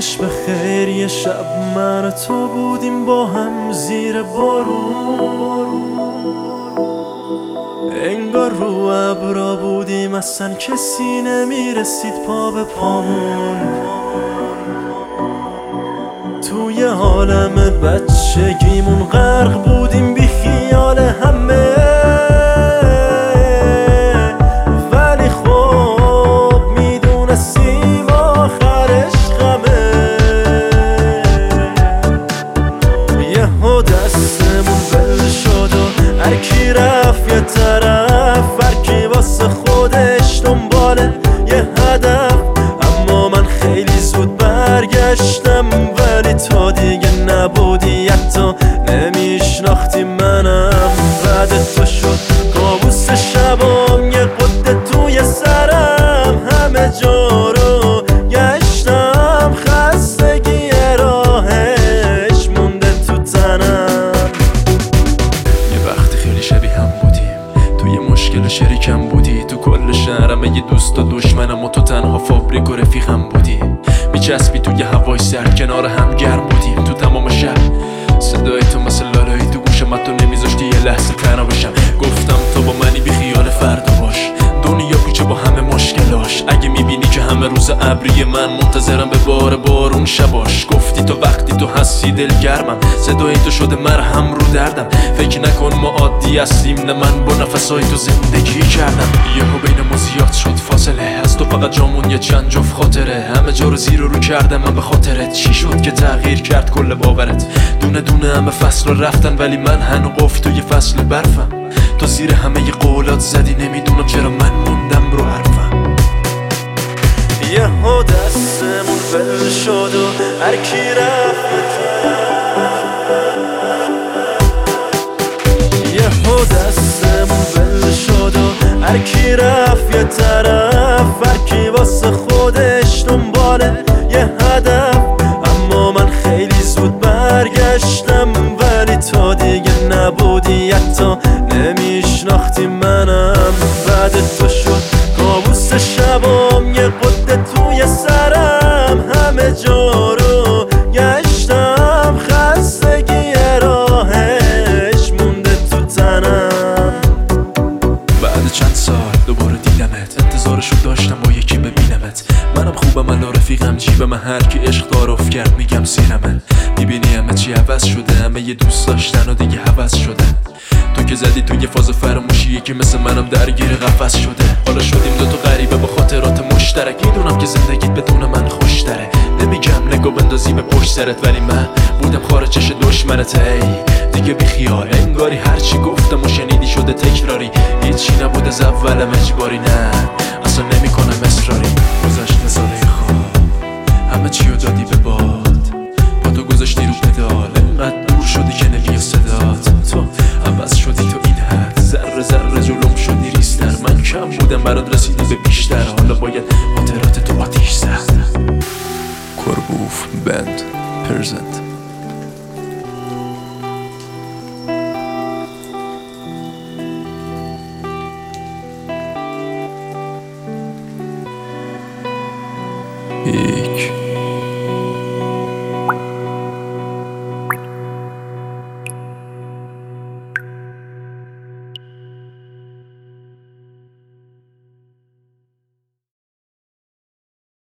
شبش به خیر. یه شب من و تو بودیم با هم زیر بارون، انگار رو ابرا بودیم، اصلا کسی نمیرسید پا به پامون. توی عالم بچگیمون غرق بودیم بی خیال همه، ولی خب میدونستیم آخرش غمه. یهو دستمون ول شد و هرکی رفت یه طرف، هرکی واسه خودش دنباله یه هدف. اما من خیلی زود برگشتم، ولی تو دیگه نبودی، حتی نمیشناختی منم. بعد تو شد کابوس شبام، یه قده توی سرم، همه جا رو گشتم، خستگی راهش مونده تو تنم. یه وقتی خیلی شبیه هم بودیم، تو یه مشکل شریکم بودی، تو کل شهرم یه دوست و دشمنم و تو تنها فابریک و رفیقم بودی. میچسبی توی هوای سرد، کنار هم گرم بودیم تو تمام شب. صدای تو مثل لالایی تو گوشم، تو نمیذاشتی یه لحظه تنها بشم. گفتم تو با منی بی خیال فردا باش، دنیا پیچه با همه مشکلاش. اگه میبینی که همه روز ابری من منتظرم به بار بارون شباش. گفتی تو وقتی تو هستی دلگرمم، صدای تو شده مرهم رو دردم. فکر نکن ما عادی هستیم، نه من با نفسای تو زندگی کردم. یهو بینمون زیاد شد فاصله، از تو فقط جامون یه چند جفت خاطره. همه جا رو زیر رو کردم من به خاطرت، چی شد که تغییر کرد کل باورت؟ دونه دونه همه فصل رو رفتن، ولی من هنو قفل توی فصل برفم. تو زیر همه ی قولات زدی، نمیدونم چرا من موندم رو حرفم. یهو دستمون ول شد و هرکی رفت، یهو دستمون ول شد و هرکی رفت یه طرف، هرکی واسه خودش دنباله یه هدف. اما من خیلی زود برگشتم، ولی تو دیگه نبودی، حتی نمیشناختی منم. بعد تو شد کابوس شبام، یه قده توی سرم، همه جا رو گشتم، خستگی راهش مونده تو تنم. بعد چند سال دوباره دیدمت، انتظارشو داشتم با یکی ببینمت. منم خوبم الا رفیقم جیبم، هر کی عشق تعارف کرد میگم سیرمه. میبینی همه چی عوض شده، همه یه دوست داشتن و دیگه حوض شده. تو که زدی تو یه فاز فراموشی، که مثل منم درگیر قفس شده. حالا شدیم دوتا غریبه با خاطرات مشترک، میدونم که زندگیت بدون من خوشتره. نمیگم نگاه بندازی به پشت سرت، ولی من بودم خارج چش دشمنت. ای دیگه بی خیال، انگاری هرچی گفتم و شنیدی شده تکراری. هیچی نبود از اولم اجباری، نه اصلا نمیکنم اصراری. گذشت ساله خواب، همه چی رو دادی به باد، با تو گذاشتی رو پدال، انقدر دور شدی که نمیاد صدات. تو عوض شدی تو این حد، ذره ذره جلوم شدی ریستر. من کم بودم برات رسیدی به بیشتر، حالا باید خاطرات تو آتیش زد. کربوف بند پرزنت. یک